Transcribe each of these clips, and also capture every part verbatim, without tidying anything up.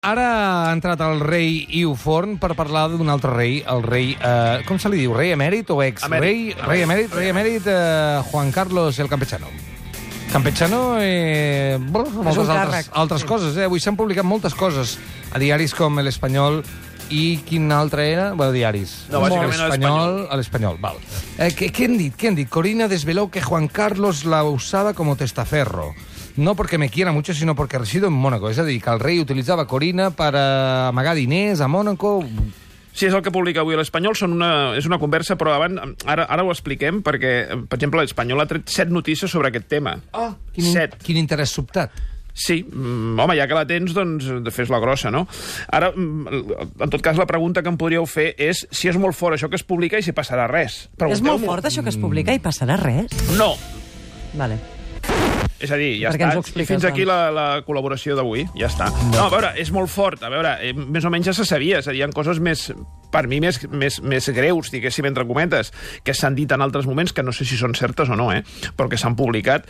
Ara ha entrat el rei Iu Forn per parlar d'un altre rei, el rei... Eh, com se li diu? Rei emèrit o ex-rei? Rei emèrit, rei emèrit eh, Juan Carlos el Campechano. Campechano, eh, bueno, moltes altres, altres coses. Eh? Avui s'han publicat moltes coses a diaris com l'Espanyol i quin altre era? Bueno, diaris. No, bàsicament l'Espanyol. L'Espanyol, val. Eh, què, què han dit? Què han dit? Corina desveló que Juan Carlos la usaba como testaferro. No porque me quiera mucho, sino porque resido en Mónaco. És a dir, que el rei utilitzava Corina per amagar diners a Mónaco. Sí, és el que publica avui l'Espanyol, són una, és una conversa, però abans, ara, ara ho expliquem, perquè, per exemple, l'Espanyol ha tret set notícies sobre aquest tema. Ah, quin, set. Quin interès sobtat. Sí, mm, home, ja que la tens, doncs fes la grossa, no? Ara, en tot cas, la pregunta que em podríeu fer és si és molt fort això que es publica i si passarà res. És molt fort això que es publica i passarà res? No. Vale. És a dir, ja Perquè està. Expliques, I fins aquí doncs. la, la col·laboració d'avui. Ja està. No, a veure, és molt fort. A veure, eh, més o menys ja se sabia. És a dir, hi ha coses més, per mi, més, més, més greus, diguéssim, entre cometes, que s'han dit en altres moments, que no sé si són certes o no, eh, però que s'han publicat.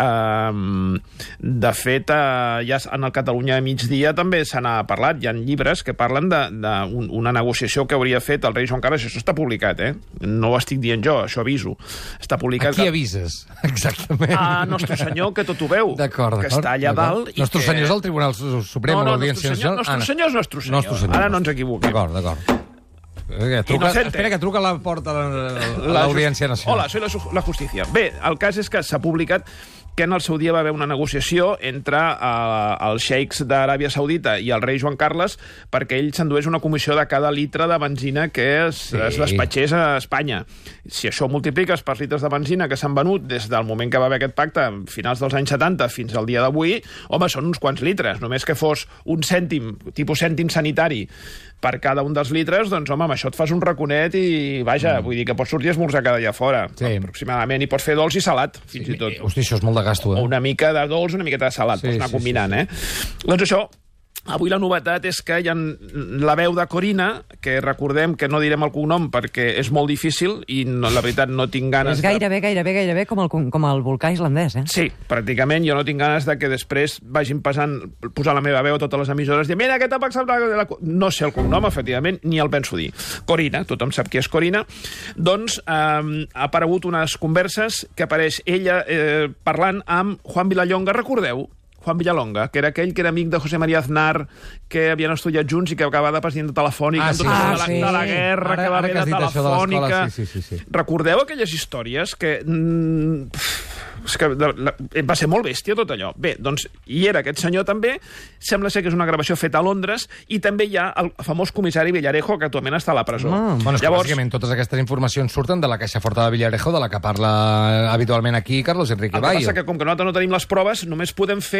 Uh, de fet, uh, ja en el Catalunya a migdia també se n'ha parlat. Hi ha llibres que parlen d'una un, negociació que hauria fet el rei Joan Carles. Això està publicat, eh? No ho estic dient jo, això aviso. Està publicat... A qui avises, exactament? A Nostre Senyor, que tot ho veu, d'acord, que està allà dalt... I Nostre que... Senyor és el Tribunal Suprem no, no, o l'Audiència Nacional? Nostre Senyor és Nostre Senyor. Nostre Senyor. Ara no ens equivoquem. D'acord, d'acord. Eh, truca, espera, que truca a la porta de l'Audiència Nacional. Hola, soy la, la justícia. Bé, el cas és que s'ha publicat que en el seu dia va haver una negociació entre uh, els xeics d'Aràbia Saudita i el rei Joan Carles perquè ell s'endués una comissió de cada litre de benzina que es, sí. es despatxés a Espanya. Si això ho multipliques per litres de benzina que s'han venut des del moment que va haver aquest pacte, finals dels anys setanta, fins al dia d'avui, home, són uns quants litres. Només que fos un cèntim, tipus cèntim sanitari, per cada un dels litres, doncs, home, amb això et fas un raconet i, vaja, mm. vull dir que pots sortir a esmorzar cada dia fora, sí. aproximadament, i pots fer dolç i salat, fins sí, i tot. Hosti, això és molt de gasto, eh? O una mica de dolç, una miqueta de salat, sí, pots anar sí, combinant, sí, sí. eh? Doncs això, avui la novetat és que hi ha la veu de Corina, que recordem que no direm el cognom perquè és molt difícil i no, la veritat no tinc ganes... És gairebé, de... gairebé, gairebé com el, com el volcà islandès, eh? Sí, pràcticament. Jo no tinc ganes de que després vagin passant, posar la meva veu a totes les emissores i dir, mira, aquest ha passat... No sé el cognom, efectivament, ni el penso dir. Corina, tothom sap qui és Corina. Doncs eh, ha aparegut unes converses que apareix ella eh, parlant amb Juan Vilallonga, recordeu? Juan Villalonga, que era aquell que era amic de José María Aznar, que havien estudiat junts i que acabava de president de Telefònica, ah, sí, ah, de, la, sí. de la guerra ara, que va haver de Telefònica. Sí, sí, sí, sí. Recordeu aquelles històries que... Mm, és que la, la, va ser molt bèstia tot allò. Bé, doncs hi era aquest senyor també, sembla ser que és una gravació feta a Londres, i també hi ha el famós comissari Villarejo, que actualment està a la presó. Ah, bueno, és que Llavors... bàsicament totes aquestes informacions surten de la Caixa Forta de Villarejo, de la que parla habitualment aquí Carlos Enrique Bayo. El que passa que, com que nosaltres no tenim les proves, només podem fer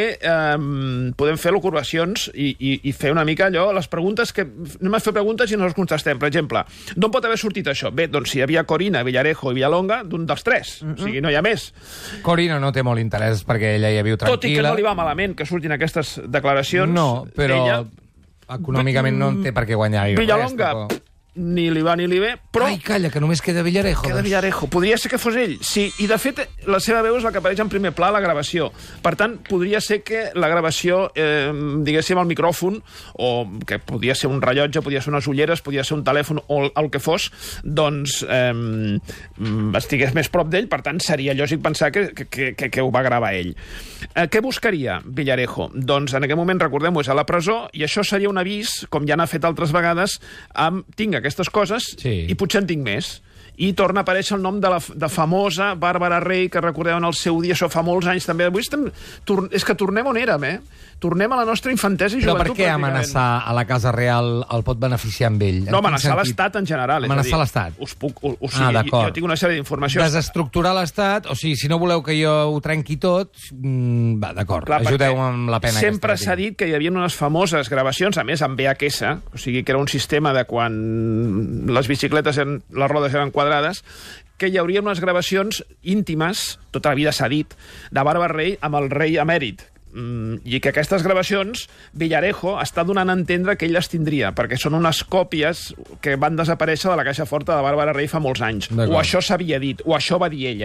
eh, podem fer locuracions i, i, i fer una mica allò, les preguntes que... Anem a fer preguntes i no les contestem. Per exemple, d'on pot haver sortit això? Bé, doncs si hi havia Corina, Villarejo i Villalonga, d'un dels tres. Mm -hmm. O sigui, no hi ha més. Corina no té molt interès perquè ella ja viu tranquil·la. Tot i que no li va malament que surtin aquestes declaracions. No, però ella... econòmicament no té per què guanyar. Villalonga... Res, ni li va ni li ve, però... Ai, calla, que només queda Villarejo. Queda Villarejo. Podria ser que fos ell, sí. I, de fet, la seva veu és la que apareix en primer pla a la gravació. Per tant, podria ser que la gravació, eh, diguéssim, el micròfon, o que podia ser un rellotge, podia ser unes ulleres, podia ser un telèfon, o el que fos, doncs eh, estigués més prop d'ell, per tant, seria lògic pensar que, que, que, que ho va gravar ell. Eh, què buscaria Villarejo? Doncs, en aquest moment, recordem-ho, és a la presó, i això seria un avís, com ja n'ha fet altres vegades, amb tinc aquestes coses, sí. I potser en tinc més. I torna a aparèixer el nom de la de famosa Bàrbara Rey, que recordeu en el seu dia, això fa molts anys també. Avui estem, tor, és que tornem on érem, eh? Tornem a la nostra infantesa i joventut. Però per què amenaçar a la Casa Real el pot beneficiar amb ell? No, amenaçar l'Estat en general. Amenaçar l'Estat? Us puc... O, o sigui, ah, jo tinc una sèrie d'informacions. Desestructurar l'Estat, o sigui, si no voleu que jo ho trenqui tot, mm, va, d'acord, ajudeu amb la pena. Sempre s'ha dit que hi havia unes famoses gravacions, a més amb V H S, o sigui, que era un sistema de quan les bicicletes, eren, les rodes eren quadrades, que hi hauria unes gravacions íntimes, tota la vida s'ha dit, de Bàrbara Rey amb el rei emèrit. Mm, i que aquestes gravacions Villarejo està donant a entendre que ell les tindria, perquè són unes còpies que van desaparèixer de la Caixa Forta de Bàrbara Rey fa molts anys. O això s'havia dit, o això va dir ella.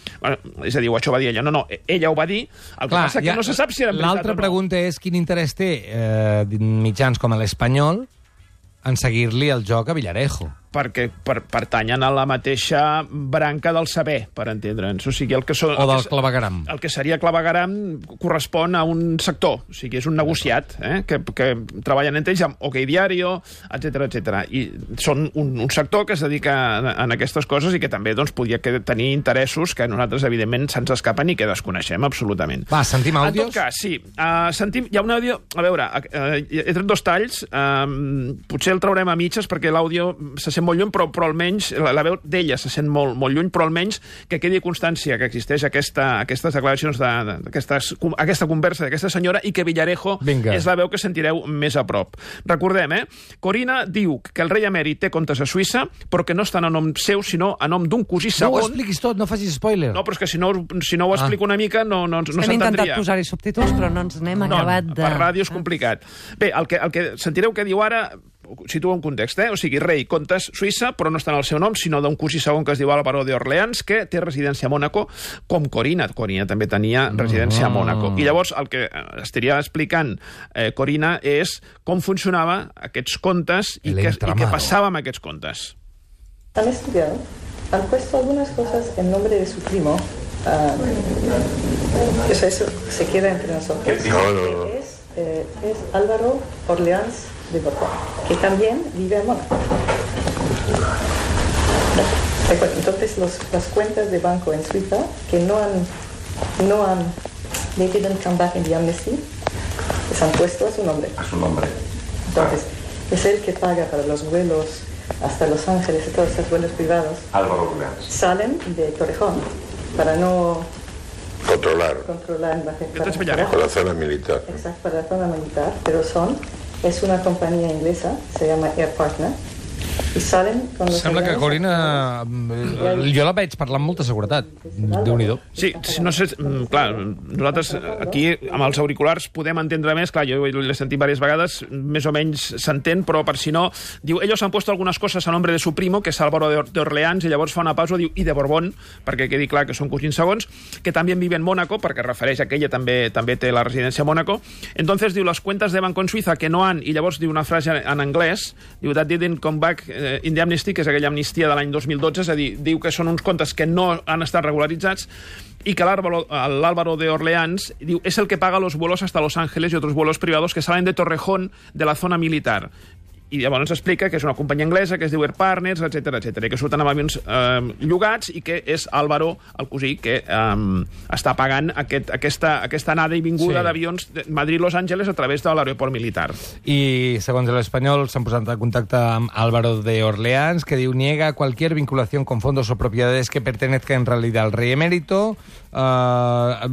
Bueno, és a dir, això ho va dir ella. No, no, ella ho va dir, el que Clar, passa ja, que no se sap si era veritat o no. L'altra pregunta és quin interès té eh, mitjans com l'Espanyol en seguir-li el joc a Villarejo. Perquè per, pertanyen a la mateixa branca del saber, per entendre'ns. O sigui, el que són, o del clavegaram. El que seria clavegaram correspon a un sector, o sigui, és un negociat, eh? que, que treballen entre ells amb OK Diario, etcètera, etcètera. I són un, un sector que es dedica a, a aquestes coses i que també doncs, podria tenir interessos que a nosaltres, evidentment, se'ns escapen i que desconeixem absolutament. Va, sentim àudios? En tot cas, sí. Uh, sentim, hi ha un àudio... A veure, uh, he tret dos talls. Uh, potser el traurem a mitges perquè l'àudio se sent molt lluny, però, però almenys la, la veu d'ella se sent molt, molt lluny, però almenys que quedi constància que existeix aquesta, aquestes declaracions de, de, aquestes, aquesta conversa d'aquesta senyora i que Villarejo Vinga. És la veu que sentireu més a prop. Recordem, eh? Corina diu que el rei emèrit té comptes a Suïssa, però que no estan a nom seu, sinó a nom d'un cosí segon. No ho expliquis tot, no facis spoiler. No, però és que si no, si no ho explico ah. una mica no, no, no s'entendria. Hem intentat posar-hi subtítols, però no ens n'hem no, acabat de... Per ràdio és complicat. Bé, el que, el que sentireu que diu ara situo un context, eh? O sigui, rei, comptes Suïssa, però no està en el seu nom, sinó d'un cosí segon que es diu Álvaro de Orleans, que té residència a Mònaco, com Corina. Corina també tenia residència a Mònaco. I llavors el que estaria explicant eh, Corina és com funcionava aquests comptes i què, i què passava amb aquests comptes. Han estudiado, han puesto algunas cosas en nombre de su primo, uh, eso, eso se queda entre nosotros, que es, eh, es Álvaro Orleans de Borbón, que también vive en Mónaco. Entonces los, las cuentas de banco en Suiza que no han, no han, they didn't come back in the amnesty, les han puesto a su nombre. A su nombre. Entonces es el que paga para los vuelos hasta Los Ángeles y todos esos vuelos privados. Álvaro Orleans. Salen de Torrejón para no controlar, controlar para, para, para la zona militar. Exacto, para la zona militar, pero son es una compañía inglesa, se llama Air Partner, i salen con los Sembla que Corina... Jo la veig parlar amb molta seguretat. Déu-n'hi-do. Sí, no sé... Clar, nosaltres aquí, amb els auriculars, podem entendre més. Clar, jo l'he sentit diverses vegades, més o menys s'entén, però per si no... Diu, ellos han puesto algunas cosas a nombre de su primo, que és Álvaro de Orleans, i llavors fa una pausa, diu, i de Borbón, perquè quedi clar que són cosins segons, que també vive en Mónaco, perquè refereix a que ella també també té la residència a Mónaco. Entonces, diu, las cuentas de banco en Suiza que no han, i llavors diu una frase en anglès, diu, that didn't come back in the amnesty, que és aquella amnistia de l'any dos mil dotze, és a dir, diu que són uns comptes que no han estat regularitzats y que l'Álvaro de Orleans diu, es el que paga los vuelos hasta Los Ángeles y otros vuelos privados que salen de Torrejón de la zona militar. I llavors ens explica que és una companyia anglesa que es diu Air Partners, etcètera, etcètera, i que surten amb avions eh, llogats i que és Álvaro, el cosí, que eh, està pagant aquest, aquesta, aquesta anada i vinguda sí. d'avions de Madrid-Los Ángeles a través de l'aeroport militar. I, segons l'Espanyol, s'han posat en contacte amb Álvaro de Orleans, que diu, niega cualquier vinculación con fondos o propiedades que pertenezcan en realidad al rey emérito, uh,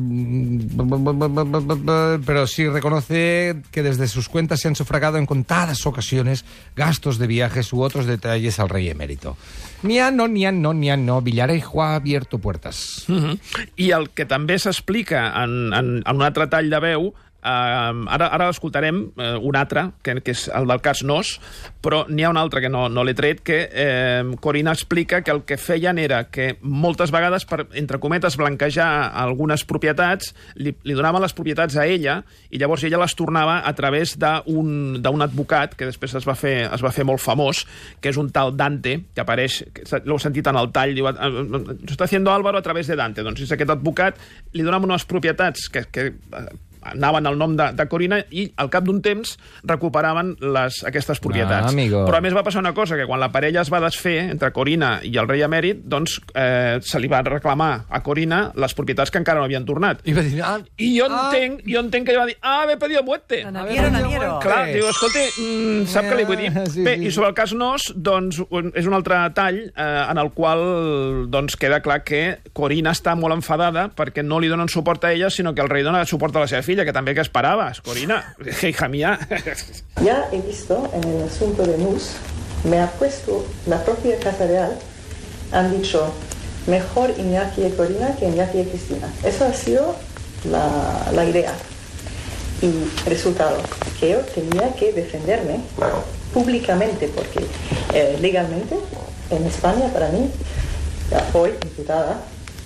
pero sí reconoce que desde sus cuentas se han sufragado en contadas ocasiones gastos de viajes u otros detalles al rey emérito. Ni a no, ni a no, ni a no. Villarejo ha abierto puertas. Uh-huh. I el que també s'explica en, en, en un altre tall de veu, Uh, ara ara l'escoltarem, uh, un altre, que, que és el del cas Nos, però n'hi ha un altre que no, no l'he tret, que eh, Corina explica que el que feien era que moltes vegades, per, entre cometes, blanquejar algunes propietats, li, li donaven les propietats a ella, i llavors ella les tornava a través d'un d'un advocat, que després es va, fer, es va fer molt famós, que és un tal Dante, que apareix, l'heu sentit en el tall, diu, està haciendo Álvaro a través de Dante. Doncs és aquest advocat, li donaven unes propietats que... que anaven al nom de, de Corina i al cap d'un temps recuperaven les, aquestes propietats. Ah, però a més va passar una cosa, que quan la parella es va desfer entre Corina i el rei emèrit, doncs eh, se li va reclamar a Corina les propietats que encara no havien tornat. I va dir, ah, I jo ah, entenc, jo entenc que ella va dir, ah, m'he pedido muerte. Naviero, naviero. Clar, diu, escolta, mm, sap què li vull dir? Sí, Bé, sí. I sobre el cas Nos, doncs, és un altre tall eh, en el qual doncs, queda clar que Corina està molt enfadada perquè no li donen suport a ella, sinó que el rei dona suport a la seva filla, que també que esperaves, Corina, hija mía. Ya he visto en el asunto de Nus, me ha puesto la propia Casa Real, han dicho, mejor Iñaki y Corina que Iñaki y Cristina. Eso ha sido la, la idea. Y resultado, que yo tenía que defenderme Claro. públicamente, porque eh, legalmente, en España, para mí, ya hoy diputada,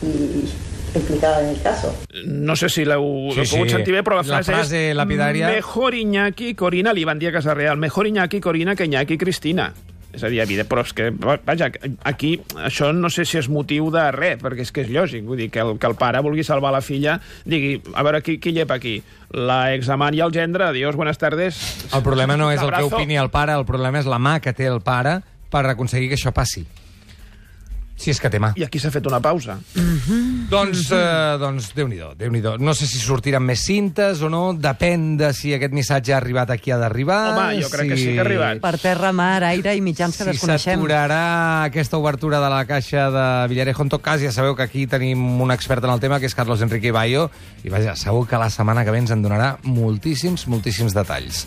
y implicada en el caso. No sé si l'heu Sí, sí, pogut sí. sentir bé, però la La frase, frase és lapidària. mejor Iñaki Corina, li van dir a Casa Real, mejor Iñaki Corina que Iñaki Cristina. És a dir, evident, però és que, vaja, aquí això no sé si és motiu de res, perquè és que és lògic, vull dir, que el, que el pare vulgui salvar la filla, digui, a veure, qui, qui llepa aquí? La examant i el gendre, adiós, buenas tardes. El problema no és el que Abrazo. opini el pare, el problema és la mà que té el pare per aconseguir que això passi. Si és que té mà. I aquí s'ha fet una pausa. Doncs, eh, doncs Déu-n'hi-do, Déu-n'hi-do. No sé si sortiran més cintes o no, depèn de si aquest missatge ha arribat a qui ha d'arribar. Home, jo crec que sí que ha arribat. Per terra, mar, aire i mitjans que Si desconeixem. s'aturarà aquesta obertura de la caixa de Villarejo. En tot cas, ja sabeu que aquí tenim un expert en el tema, que és Carlos Enrique Bayo, i vaja, segur que la setmana que ve ens en donarà moltíssims, moltíssims detalls.